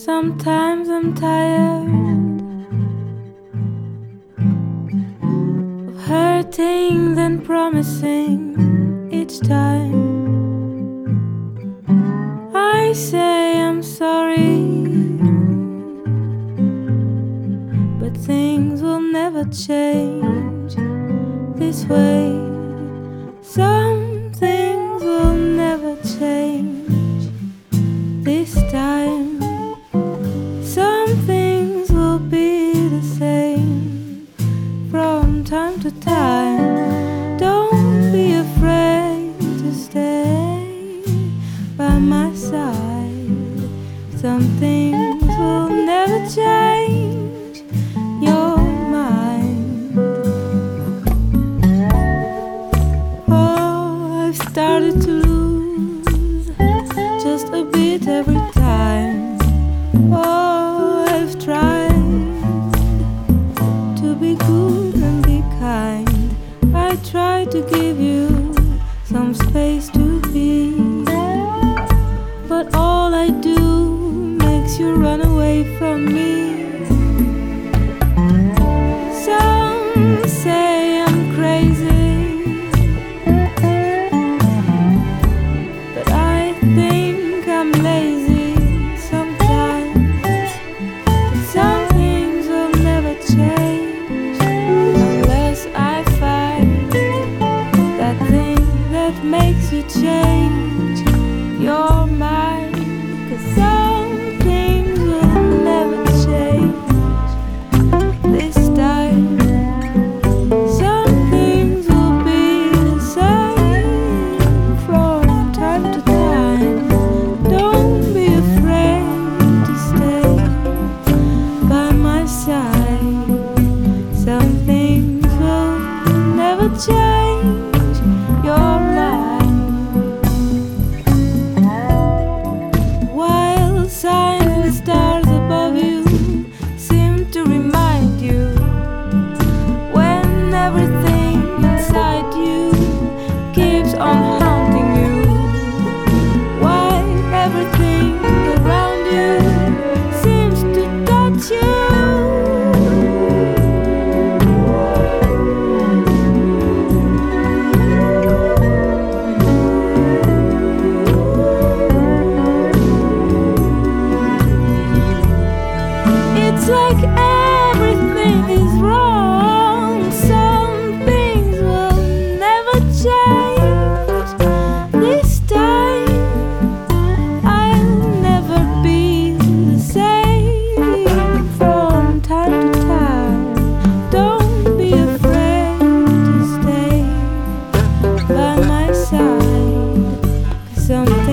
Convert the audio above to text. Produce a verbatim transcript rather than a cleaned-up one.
Sometimes I'm tired of hurting then promising each time. I say I'm sorry, but things will never change this way. Some things will never change this time. Some things will be the same from time to time. Don't be afraid to stay by my side. Some things will never change your mind. Oh, I've started to lose just a bit every time. Oh, I've tried to be good and be kind. I try to give you some space to be, but all I do makes you run away from me. Some say I'm crazy, but I think I'm lazy. Makes you change your mind, 'cause some things will never change this time. Some things will be the same from time to time. Don't be afraid to stay by my side. Some things will never change your mind. While signs and stars above you seem to remind you, when everything inside you keeps on haunting you, why everything around you seems to touch you. It's like everything is wrong. Some things will never change this time. I'll never be the same from time to time. Don't be afraid to stay by my side, 'cause some